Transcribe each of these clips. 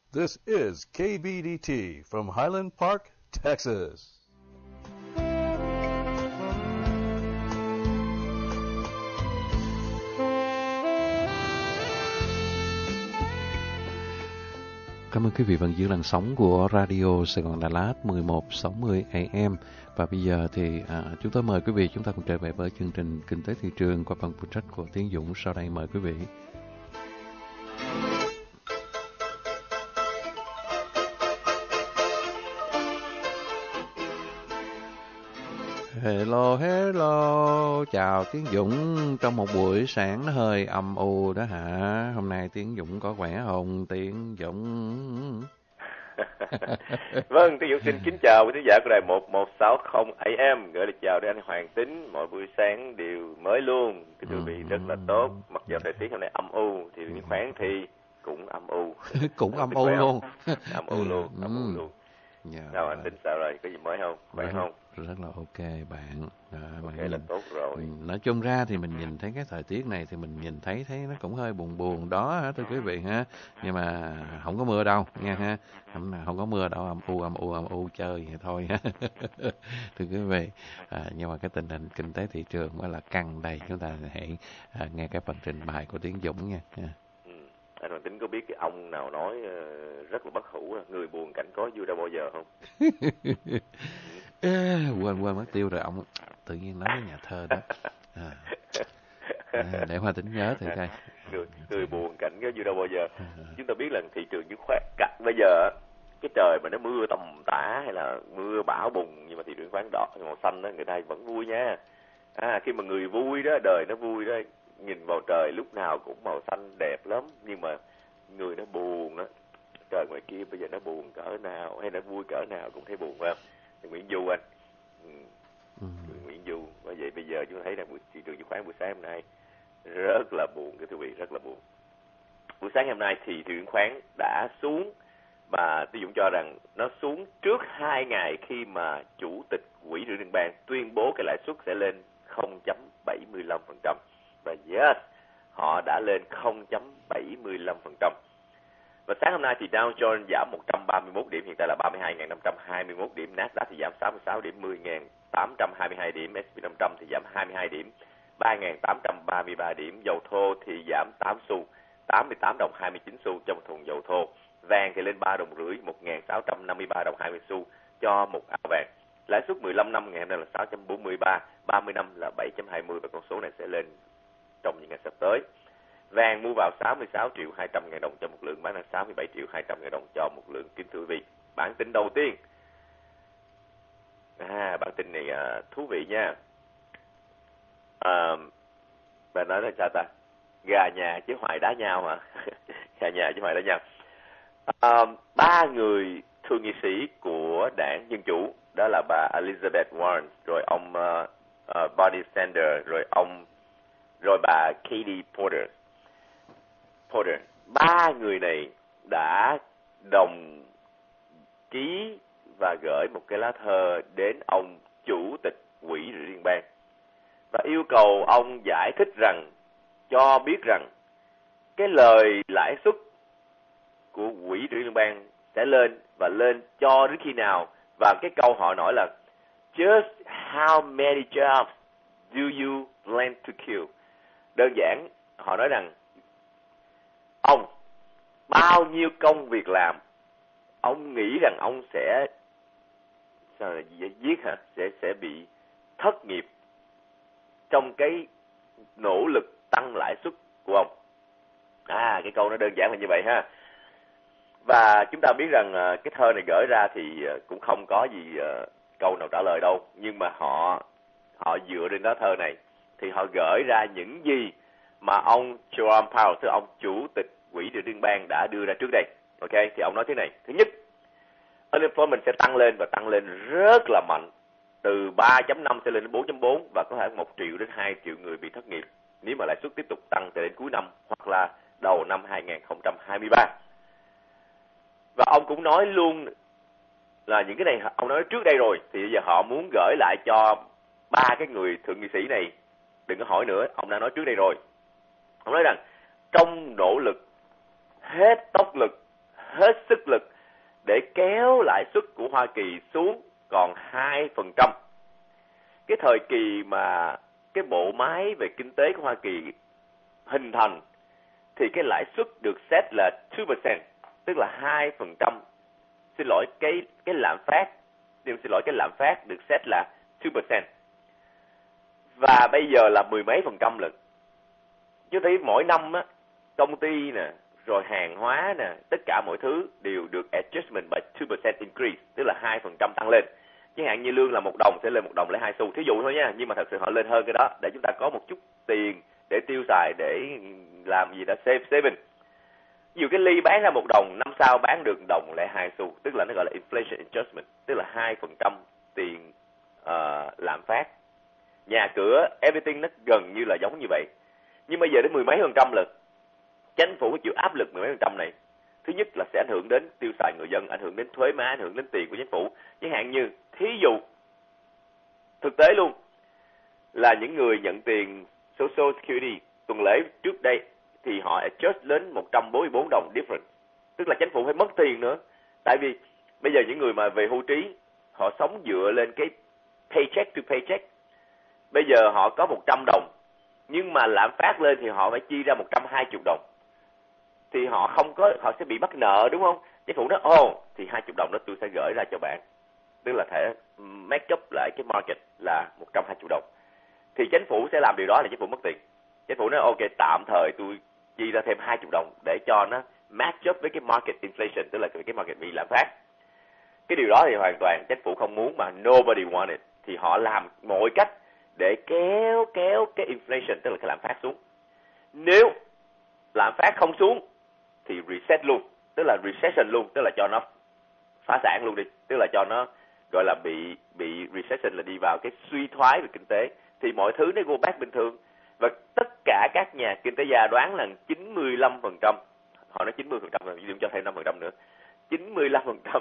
This is KBDT from Highland Park, Texas. Cảm ơn quý vị vẫn giữ làn sóng của Radio Sài Gòn Đà Lạt 1160 AM. Và bây giờ thì chúng tôi mời quý vị chúng ta cùng trở về với chương trình Kinh tế thị trường qua phần phụ trách của Tiến Dũng. Sau đây mời quý vị. Hello, chào Tiến Dũng trong một buổi sáng nó hơi âm u đó hả? Hôm nay Tiến Dũng có khỏe không Tiến Dũng? Vâng, Tiến Dũng xin kính chào quý khán giả của đài 1160 AM, gửi lời chào đến anh Hoàng Tín. Mỗi buổi sáng đều mới luôn, quý vị rất là tốt. Mặc dù thời tiết hôm nay âm u thì những khoáng thì cũng âm u. Cũng âm u luôn. Âm u luôn. Sao anh Tín sao rồi? Có gì mới không? Khỏe không? Rất là ok bạn. Ok là tốt rồi. Nói chung ra thì mình nhìn thấy cái thời tiết này thì mình nhìn thấy nó cũng hơi buồn đó hả thưa quý vị ha. Nhưng mà không có mưa đâu nha ha. Không có mưa đâu, âm u chơi vậy thôi ha. Thưa quý vị, nhưng mà cái tình hình kinh tế thị trường mới là căng đây. Chúng ta hãy nghe cái phần trình bày của Tiến Dũng nha. Anh Hoàng Tín có biết cái ông nào nói rất là bất hủ, người buồn cảnh có vui đâu bao giờ không? Quên mất tiêu rồi, ông tự nhiên nói với nhà thơ đó. Để Hoa Tính nhớ thì coi. Người buồn cảnh có vui đâu bao giờ. Chúng ta biết là thị trường chứng khoán bây giờ cái trời mà nó mưa tầm tã hay là mưa bão bùng, nhưng mà thị trường khoáng đỏ màu xanh đó người ta vẫn vui nha. Khi mà người vui đó, đời nó vui đó, nhìn vào trời lúc nào cũng màu xanh đẹp lắm, nhưng mà người nó buồn đó, trời ngoài kia bây giờ nó buồn cỡ nào hay nó vui cỡ nào cũng thấy buồn phải không? Nguyễn Du anh, Nguyễn Du, bởi vậy bây giờ chúng ta thấy là thị trường chứng khoán buổi sáng hôm nay rất là buồn, cái quý vị, rất là buồn. Buổi sáng hôm nay thì thị trường chứng khoán đã xuống, mà tôi Dũng cho rằng nó xuống trước 2 ngày khi mà Chủ tịch Quỹ Dự trữ Liên bang tuyên bố cái lãi suất sẽ lên 0.75%. Và yes, họ đã lên 0.75%. Và sáng hôm nay thì Dow Jones giảm 131 điểm, hiện tại là 32.521 điểm. Nasdaq thì giảm 66 điểm, 10.822 điểm. S&P 500 thì giảm 22 điểm, 3.833 điểm. Dầu thô thì giảm 8 xu, 88 đồng 29 xu cho một thùng dầu thô. Vàng thì lên 3,5 đồng, 1.653 đồng 20 xu cho một áo vàng. Lãi suất 15 năm ngày hôm nay là 6.43, 30 năm là 7.20 và con số này sẽ lên trong những ngày sắp tới. Vàng mua vào 66 triệu 200 ngàn đồng cho một lượng, bán là 67 triệu 200 ngàn đồng cho một lượng. Kính thưa quý vị, bản tin đầu tiên. Bản tin này thú vị nha. Bà nói là sao ta? Gà nhà chứ hoài đá nhau hả? Gà nhà chứ hoài đá nhau. 3 người thượng nghị sĩ của đảng Dân Chủ, đó là bà Elizabeth Warren, rồi ông Bernie Sanders, rồi bà Katie Porter. 3 người này đã đồng ký và gửi một cái lá thơ đến ông Chủ tịch Quỹ Dự trữ Liên bang và yêu cầu ông giải thích rằng, cho biết rằng cái lời lãi suất của Quỹ Dự trữ Liên bang sẽ lên và lên cho đến khi nào, và cái câu họ nói là just how many jobs do you plan to kill. Đơn giản họ nói rằng ông bao nhiêu công việc làm ông nghĩ rằng ông sẽ giết sẽ bị thất nghiệp trong cái nỗ lực tăng lãi suất của ông. Cái câu nó đơn giản là như vậy ha. Và chúng ta biết rằng cái thơ này gửi ra thì cũng không có gì câu nào trả lời đâu, nhưng mà họ dựa trên lá thơ này thì họ gửi ra những gì mà ông Jerome Powell, tức ông Chủ tịch Quỹ Dự trữ Liên bang đã đưa ra trước đây. Ok, thì ông nói thế này: thứ nhất, unemployment sẽ tăng lên và tăng lên rất là mạnh, từ 3.5 sẽ lên đến 4.4 và có thể 1 triệu đến 2 triệu người bị thất nghiệp nếu mà lãi suất tiếp tục tăng cho đến cuối năm hoặc là đầu năm 2023. Và ông cũng nói luôn là những cái này ông nói trước đây rồi, thì bây giờ họ muốn gửi lại cho 3 cái người thượng nghị sĩ này, đừng có hỏi nữa, ông đã nói trước đây rồi. Ông nói rằng trong nỗ lực hết tốc lực, hết sức lực để kéo lãi suất của Hoa Kỳ xuống còn 2%. Cái thời kỳ mà cái bộ máy về kinh tế của Hoa Kỳ hình thành thì cái lãi suất được set là 2%, tức là 2%. Xin lỗi, cái lạm phát, cái lạm phát được set là 2%. Và bây giờ là mười mấy % lận. Chứ thấy mỗi năm á, công ty nè, rồi hàng hóa nè, tất cả mọi thứ đều được adjustment by 2% increase, tức là 2% tăng lên. Chẳng hạn như lương là 1 đồng sẽ lên 1 đồng lấy 2 xu, thí dụ thôi nha, nhưng mà thật sự họ lên hơn cái đó để chúng ta có một chút tiền để tiêu xài, để làm gì đó saving. Ví dụ cái ly bán ra 1 đồng, năm sau bán được 1 đồng lấy 2 xu, tức là nó gọi là inflation adjustment, tức là 2% tiền lạm phát. Nhà cửa, everything nó gần như là giống như vậy. Nhưng bây giờ đến mười mấy % lận. Chính phủ phải chịu áp lực mười mấy % này. Thứ nhất là sẽ ảnh hưởng đến tiêu xài người dân, ảnh hưởng đến thuế má, ảnh hưởng đến tiền của chính phủ. Chẳng hạn như, thí dụ, thực tế luôn, là những người nhận tiền Social Security tuần lễ trước đây thì họ adjust lên 144 đồng difference. Tức là chính phủ phải mất tiền nữa. Tại vì bây giờ những người mà về hưu trí, họ sống dựa lên cái paycheck to paycheck. Bây giờ họ có 100 đồng, nhưng mà lạm phát lên thì họ phải chi ra 120 đồng. Thì họ sẽ bị mắc nợ, đúng không? Chính phủ nói, thì 20 đồng đó tôi sẽ gửi ra cho bạn. Tức là thể make up lại cái market là 120 đồng. Thì chính phủ sẽ làm điều đó là chính phủ mất tiền. Chính phủ nói, ok, tạm thời tôi chi ra thêm 20 đồng để cho nó match up với cái market inflation, tức là cái market bị lạm phát. Cái điều đó thì hoàn toàn chính phủ không muốn, mà nobody want it. Thì họ làm mọi cách để kéo cái inflation, tức là cái lạm phát xuống. Nếu lạm phát không xuống thì reset luôn, tức là recession luôn, tức là cho nó phá sản luôn đi, tức là cho nó gọi là bị recession, là đi vào cái suy thoái về kinh tế, thì mọi thứ nó go back bình thường. Và tất cả các nhà kinh tế gia đoán là 95%, họ nói 90% rồi, nhưng cho thêm 5% nữa, 95%,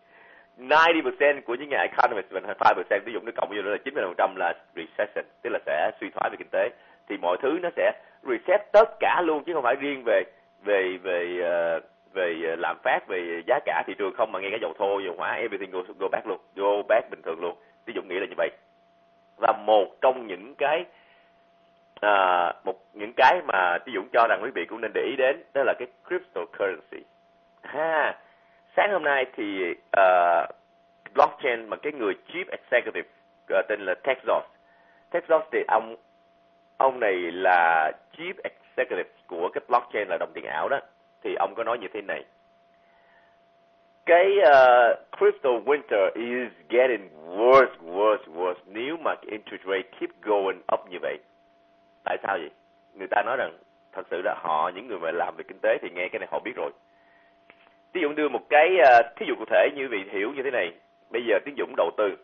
90% của những nhà economist và 5% ví dụ nó cộng vô đó là 90% là recession, tức là sẽ suy thoái về kinh tế. Thì mọi thứ nó sẽ reset tất cả luôn, chứ không phải riêng về lạm phát, về giá cả thị trường không, mà ngay cả dầu thô, dầu hỏa, everything go back luôn, go back bình thường luôn. Ví dụ nghĩ là như vậy. Và một trong những cái mà ví dụ cho rằng quý vị cũng nên để ý đến, đó là cái cryptocurrency. Sáng hôm nay thì blockchain mà cái người chief executive tên là Tezos thì ông này là chief executive của cái blockchain là đồng tiền ảo đó, thì ông có nói như thế này: cái crypto winter is getting worse nếu mà cái interest rate keep going up như vậy. Tại sao vậy? Người ta nói rằng thật sự là những người mà làm về kinh tế thì nghe cái này họ biết rồi. Ví dụ đưa một cái thí dụ cụ thể như vị hiểu như thế này. Bây giờ Tiến Dũng đầu tư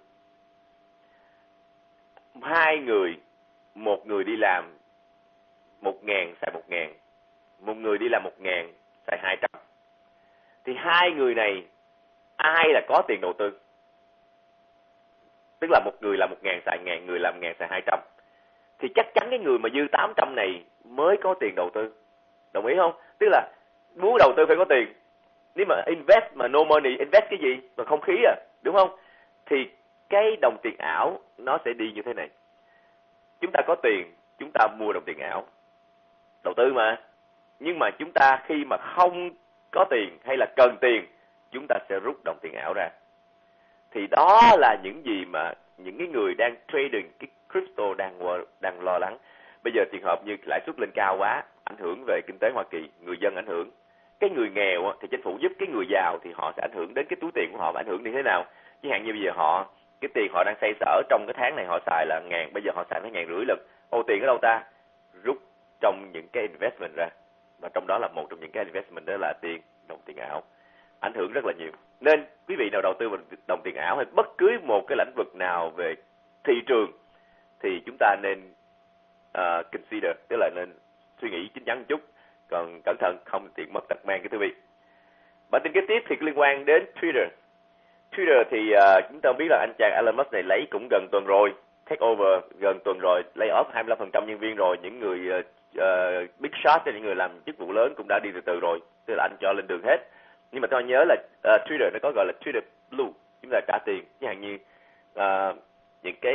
2 người, một người đi làm 1.000 xài 1.000, một người đi làm 1.000 xài 200. Thì 2 người này ai là có tiền đầu tư? Tức là một người làm 1.000 xài 1.000, người làm 1.000 xài 200. Thì chắc chắn cái người mà dư 800 này mới có tiền đầu tư. Đồng ý không? Tức là muốn đầu tư phải có tiền. Nếu mà invest mà no money, invest cái gì? Mà không khí à, đúng không? Thì cái đồng tiền ảo nó sẽ đi như thế này. Chúng ta có tiền, chúng ta mua đồng tiền ảo, đầu tư mà. Nhưng mà chúng ta khi mà không có tiền hay là cần tiền, chúng ta sẽ rút đồng tiền ảo ra. Thì đó là những gì mà những cái người đang trading cái crypto đang lo lắng. Bây giờ trường hợp như lãi suất lên cao quá, ảnh hưởng về kinh tế Hoa Kỳ, người dân ảnh hưởng. Cái người nghèo thì chính phủ giúp, cái người giàu thì họ sẽ ảnh hưởng đến cái túi tiền của họ, và ảnh hưởng như thế nào? Chẳng hạn như bây giờ cái tiền họ đang xoay sở trong cái tháng này họ xài là 1.000, bây giờ họ xài tới 1.500 lần. Tiền ở đâu ta? Rút trong những cái investment ra. Và trong đó là một trong những cái investment đó là đồng tiền ảo. Ảnh hưởng rất là nhiều. Nên quý vị nào đầu tư vào đồng tiền ảo hay bất cứ một cái lĩnh vực nào về thị trường thì chúng ta nên consider, tức là nên suy nghĩ chín chắn một chút. Còn cẩn thận không tiền mất tật mang, cái thưa vị. Bản tin kế tiếp thì liên quan đến Twitter. Twitter thì chúng ta biết là anh chàng Elon Musk này lấy cũng gần tuần rồi, take over gần tuần rồi, lay off 25% nhân viên rồi. Những người big shot, những người làm chức vụ lớn cũng đã đi từ từ rồi, tức là anh cho lên đường hết. Nhưng mà tôi nhớ là trader nó có gọi là trader blue, chúng ta trả tiền, chẳng hạn như những cái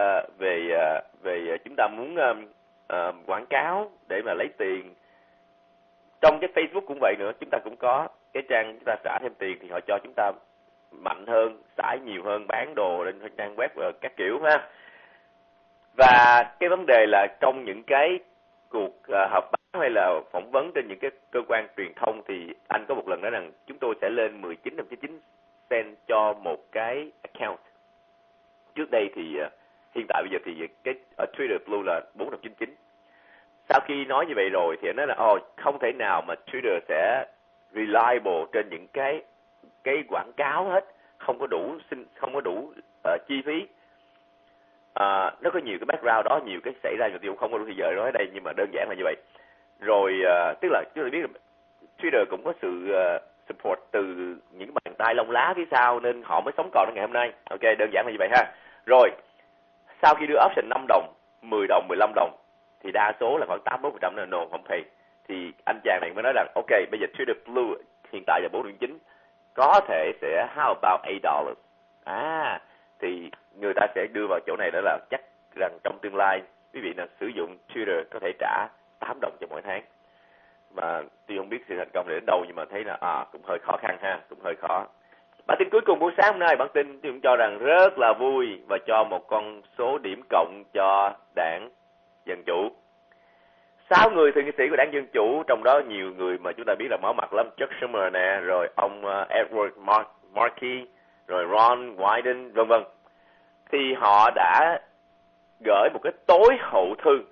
về chúng ta muốn quảng cáo để mà lấy tiền. Trong cái Facebook cũng vậy nữa, chúng ta cũng có cái trang chúng ta trả thêm tiền thì họ cho chúng ta mạnh hơn, xài nhiều hơn, bán đồ lên trang web các kiểu ha. Và cái vấn đề là trong những cái cuộc họp báo hay là phỏng vấn trên những cái cơ quan truyền thông thì anh có một lần nói rằng chúng tôi sẽ lên 19.99 cent cho một cái account. Trước đây thì hiện tại bây giờ thì cái ở Trader Blue là 4.99. Sau khi nói như vậy rồi thì anh nói là không thể nào mà trader sẽ reliable trên những cái quảng cáo hết, không có đủ chi phí. Nó có nhiều cái background đó, nhiều cái xảy ra, nhưng không có đủ thời giờ nói ở đây, nhưng mà đơn giản là như vậy. Rồi tức là chúng ta biết là trader cũng có sự support từ những bàn tay lông lá phía sau nên họ mới sống còn đến ngày hôm nay. Ok, đơn giản là như vậy ha. Rồi sau khi đưa option 5 đồng, 10 đồng, 15 đồng thì đa số là khoảng 81% là no, không pay. Thì anh chàng này mới nói rằng ok, bây giờ Trader Blue hiện tại là 4.9, có thể sẽ how about $8. Thì người ta sẽ đưa vào chỗ này đó là chắc rằng trong tương lai quý vị nào sử dụng Trader có thể trả 8 đồng cho mỗi tháng. Mà tuy không biết sự thành công đến đâu, nhưng mà thấy là cũng hơi khó khăn ha, cũng hơi khó. Bản tin cuối cùng buổi sáng hôm nay, bản tin tôi cũng cho rằng rất là vui và cho một con số điểm cộng cho đảng Dân Chủ. 6 người thượng nghị sĩ của đảng Dân Chủ, trong đó nhiều người mà chúng ta biết là máu mặt lắm, Chuck Schumer nè, rồi ông Edward Markey, rồi Ron Wyden, vân vân. Thì họ đã gửi một cái tối hậu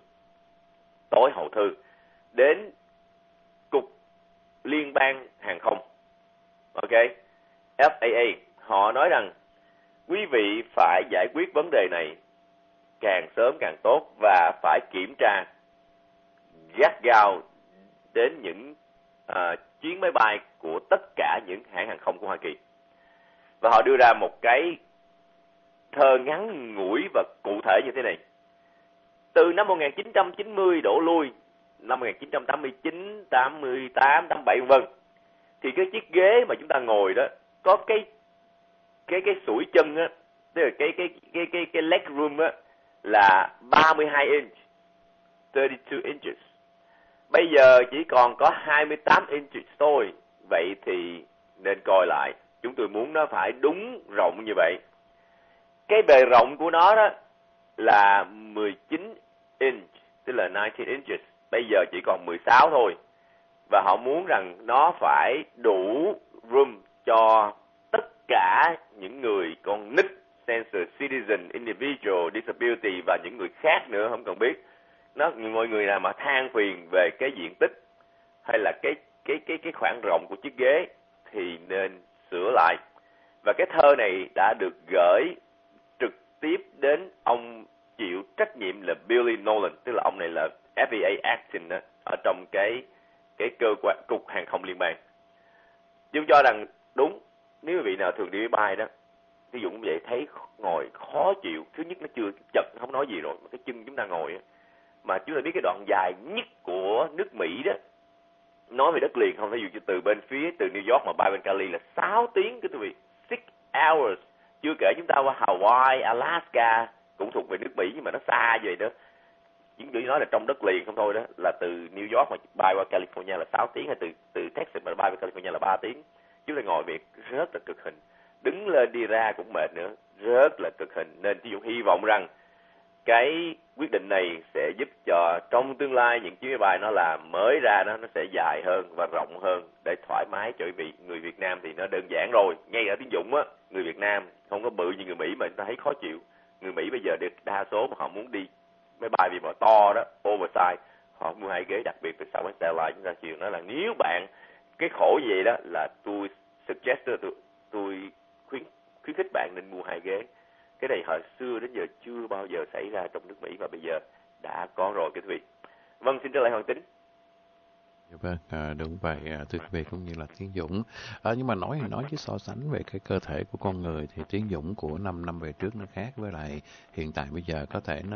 thư đến Cục Liên bang Hàng không. Ok, FAA. Họ nói rằng quý vị phải giải quyết vấn đề này càng sớm càng tốt và phải kiểm tra gắt gao đến những chuyến máy bay của tất cả những hãng hàng không của Hoa Kỳ. Và họ đưa ra một cái thơ ngắn ngủi và cụ thể như thế này. Từ năm 1990 đổ lui, năm 1989, 88, 87 vân, thì cái chiếc ghế mà chúng ta ngồi đó có cái sủi chân á, tức là cái leg room á là 32 inch, 32 inches. Bây giờ chỉ còn có 28 inches thôi. Vậy thì nên coi lại, chúng tôi muốn nó phải đúng rộng như vậy. Cái bề rộng của nó đó là 19 inch, tức là 19 inches. Bây giờ chỉ còn 16 thôi. Và họ muốn rằng nó phải đủ room cho tất cả những người con nít, senior citizen, individual, disability và những người khác nữa không cần biết. Mọi người nào mà than phiền về cái diện tích hay là cái khoảng rộng của chiếc ghế thì nên sửa lại. Và cái thơ này đã được gửi trực tiếp đến ông chịu trách nhiệm là Billy Nolan, tức là ông này là FAA acting ở trong cái cơ quan cục hàng không liên bang. Chúng cho rằng đúng, nếu quý vị nào thường đi máy bay đó, ví dụ như vậy thấy ngồi khó chịu, thứ nhất nó chưa chật, không nói gì rồi, mà cái chân chúng ta ngồi á, mà chúng ta biết cái đoạn dài nhất của nước Mỹ đó, nói về đất liền không, ví dụ như từ bên phía từ New York mà bay bên Cali là 6 tiếng cái quý vị, 6 hours. Chưa kể chúng ta qua Hawaii, Alaska cũng thuộc về nước Mỹ nhưng mà nó xa vậy đó. Chúng tôi nói là trong đất liền không thôi đó, là từ New York mà bay qua California là 6 tiếng, hay từ Texas mà bay qua California là 3 tiếng. Chúng ta ngồi việc rất là cực hình, đứng lên đi ra cũng mệt nữa, rất là cực hình. Nên tôi hy vọng rằng cái quyết định này sẽ giúp cho trong tương lai những chuyến máy bay nó làm mới ra đó, nó sẽ dài hơn và rộng hơn để thoải mái cho quý vị. Người Việt Nam thì nó đơn giản rồi, ngay ở tiếng Dũng á, người Việt Nam không có bự như người Mỹ mà người ta thấy khó chịu. Người Mỹ bây giờ đa số mà họ muốn đi máy bay vì mà to đó, oversize, họ mua 2 ghế, đặc biệt từ Southwest Airlines. Chúng ta chịu nói là nếu bạn cái khổ gì vậy đó là tôi suggest, tôi khuyến khích bạn nên mua 2 ghế. Cái này hồi xưa đến giờ chưa bao giờ xảy ra trong nước Mỹ và bây giờ đã có rồi quý vị. Vâng, xin trở lại Hoàng Tính. Vâng, đúng vậy, thưa quý vị cũng như là Tiến Dũng. Nhưng mà nói chứ so sánh về cái cơ thể của con người thì Tiến Dũng của 5 năm về trước nó khác với lại hiện tại bây giờ có thể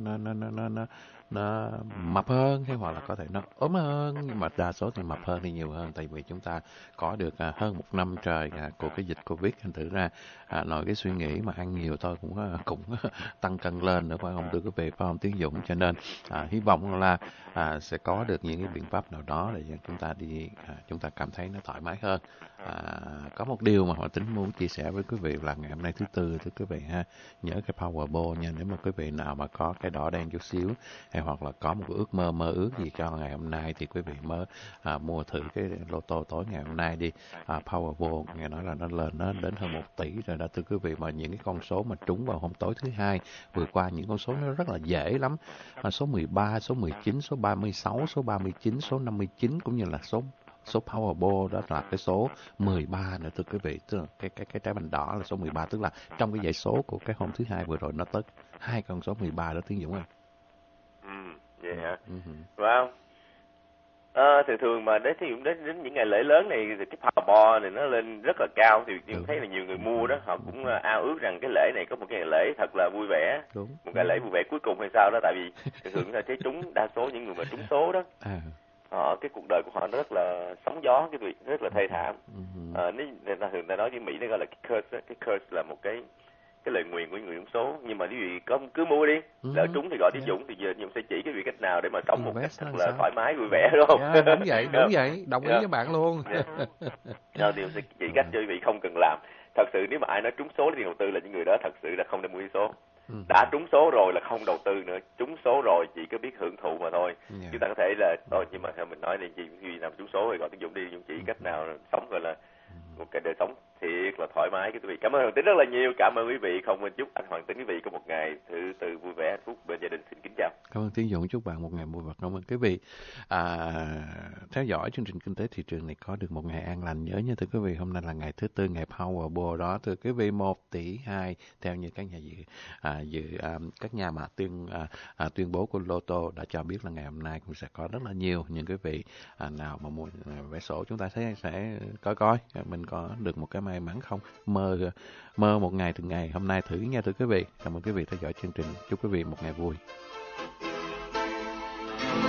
nó mập hơn hay hoặc là có thể nó ốm hơn, nhưng mà đa số thì mập hơn thì nhiều hơn, tại vì chúng ta có được hơn 1 năm trời của cái dịch Covid, thành thử ra nội cái suy nghĩ mà ăn nhiều thôi cũng tăng cân lên nữa, phải không thưa quý vị, phải không Tiến Dũng? Cho nên hy vọng là sẽ có được những cái biện pháp nào đó để chúng ta chúng ta cảm thấy nó thoải mái hơn. Có một điều mà họ tính muốn chia sẻ với quý vị là ngày hôm nay thứ Tư, thưa quý vị ha, nhớ cái Powerball nha. Nếu mà quý vị nào mà có cái đỏ đen chút xíu hay hoặc là có một cái mơ ước gì cho ngày hôm nay thì quý vị mới mua thử cái lô tô tối ngày hôm nay đi. Powerball nghe nói là nó đến hơn 1 tỷ rồi đó thưa quý vị, mà những cái con số mà trúng vào hôm tối thứ Hai vừa qua, những con số nó rất là dễ lắm. Số 13, số 19, số 36, số 39, số 59 cũng như là số Powerball đó là cái số 13 nữa thưa quý vị, tức là cái trái banh đỏ là số 13, tức là trong cái dãy số của cái hôm thứ Hai vừa rồi nó tới 2 con số 13 đó Tiến Dũng ơi. Vậy hả? Wow. Thường mà đến những ngày lễ lớn này thì cái Powerball này nó lên rất là cao, thì tôi thấy là nhiều người mua đó, họ cũng ao ước rằng cái lễ này có một cái ngày lễ thật là vui vẻ, một ngày lễ vui vẻ cuối cùng hay sao đó, tại vì thường là thấy trúng, đa số những người mà trúng số đó, cái cuộc đời của họ nó rất là sóng gió, cái việc rất là thê thảm. Nếu thường ta nói với Mỹ nó gọi là cái curse là một cái lời nguyền của những người trúng số, nhưng mà quý vị cứ mua đi, lỡ trúng thì gọi Tiến Dũng, thì giờ Dũng sẽ chỉ cái vị cách nào để mà sống một cách thật là thoải mái vui vẻ, đúng không? Đúng vậy, đồng ý với bạn luôn. Thì Dũng sẽ chỉ cách cho quý vị không cần làm. Thật sự nếu mà ai nói trúng số thì đầu tư là những người đó thật sự là không nên mua số. Đã trúng số rồi là không đầu tư nữa, trúng số rồi chỉ có biết hưởng thụ mà thôi. Chúng ta có thể là nhưng mà mình nói là gì nào trúng số rồi gọi Tiến Dũng đi, Dũng chỉ cách nào sống gọi là một cái đời sống thiệt là thoải mái quý vị. Cảm ơn Hoàng Tính rất là nhiều. Cảm ơn quý vị. Không quên chúc anh Hoàng Tính quý vị có một ngày thứ Tư vui vẻ hạnh phúc bên gia đình. Xin kính chào. Cảm ơn Tiến Dũng, chúc bạn một ngày vui vẻ. Cảm ơn quý vị theo dõi chương trình Kinh tế Thị trường này, có được một ngày an lành. Nhớ nha thưa quý vị, hôm nay là ngày thứ Tư, ngày Powerball đó thưa quý vị, 1 tỷ 2 theo như các nhà các nhà mà tuyên bố của Lô tô đã cho biết là ngày hôm nay cũng sẽ có rất là nhiều những quý vị nào mà mua vé số, chúng ta sẽ coi mình có được một cái may mắn không. Mơ một ngày từng ngày, hôm nay thử nha thưa quý vị. Cảm ơn quý vị theo dõi chương trình, chúc quý vị một ngày vui.